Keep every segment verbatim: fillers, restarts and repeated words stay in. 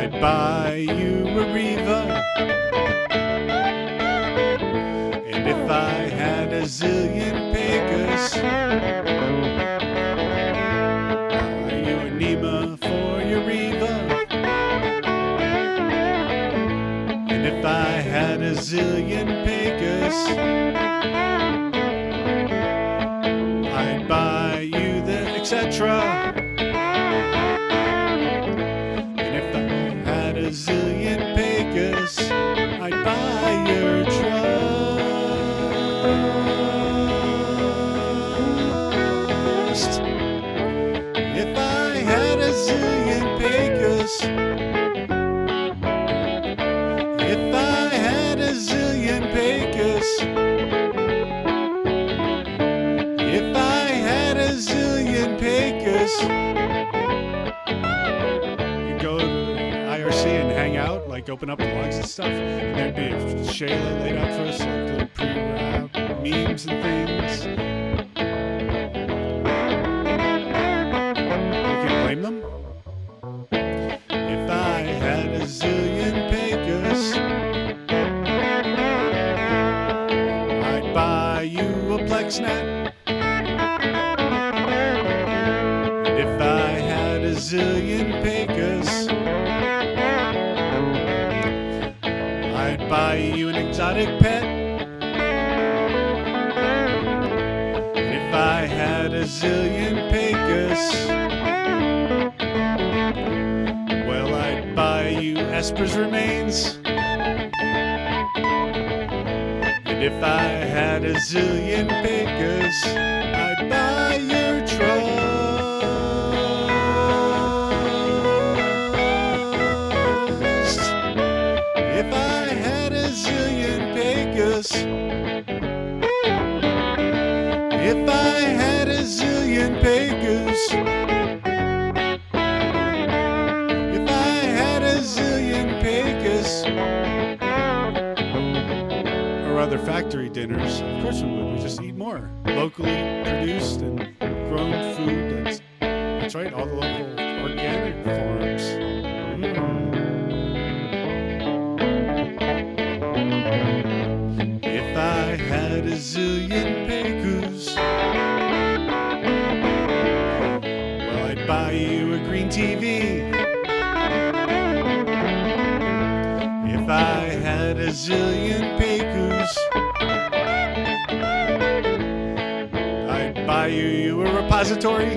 I'd buy you a Riva. And if I had a zillion Pegas, buy you a Nema for your Riva. And if I had a zillion Pegas, I'd buy you the et cetera. And if I had a zillion Pegas, I'd buy your trust. If I had a zillion Pegas, if I had a zillion Pegas, if I had a zillion Pegas, you go to the I R C and hang out, like open up blogs and stuff, and there'd be a Shayla laid out for us, like little pre-rap memes and things. You can't blame them. If I had a zillion Pegas, I'd buy you a PlexNet. And if I had a zillion Pegas, I'd buy you an exotic pet. And if I had a zillion Pegas, well, I'd buy you Esper's remains. And if I had a zillion Pegas, I'd buy your trust. If I had a zillion Pegas, if I had a zillion Pegas, if I had a zillion Pegas, or other factory dinners, of course we would. We just eat more locally produced and grown food. That's that's right, all the local organic farms. Mm. If I had a zillion Pegas, well, I'd buy you a green T V. If I had a zillion Pegas, I'd buy you a repository.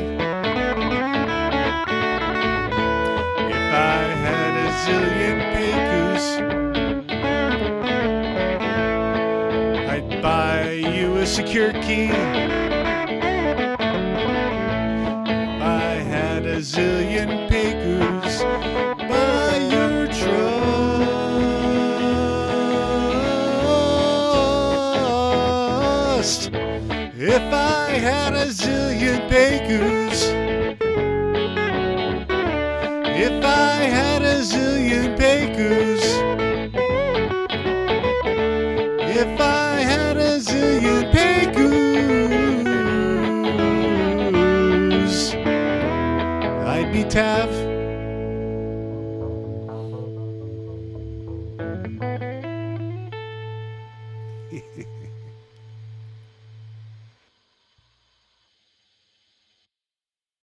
If I had a zillion Pegas, I'd buy you a secure key. If I had a zillion Pegas, buy your trust. If I had a zillion Pegas, if I had a zillion Pegas, if I had a zillion Pegas, I'd be Tav.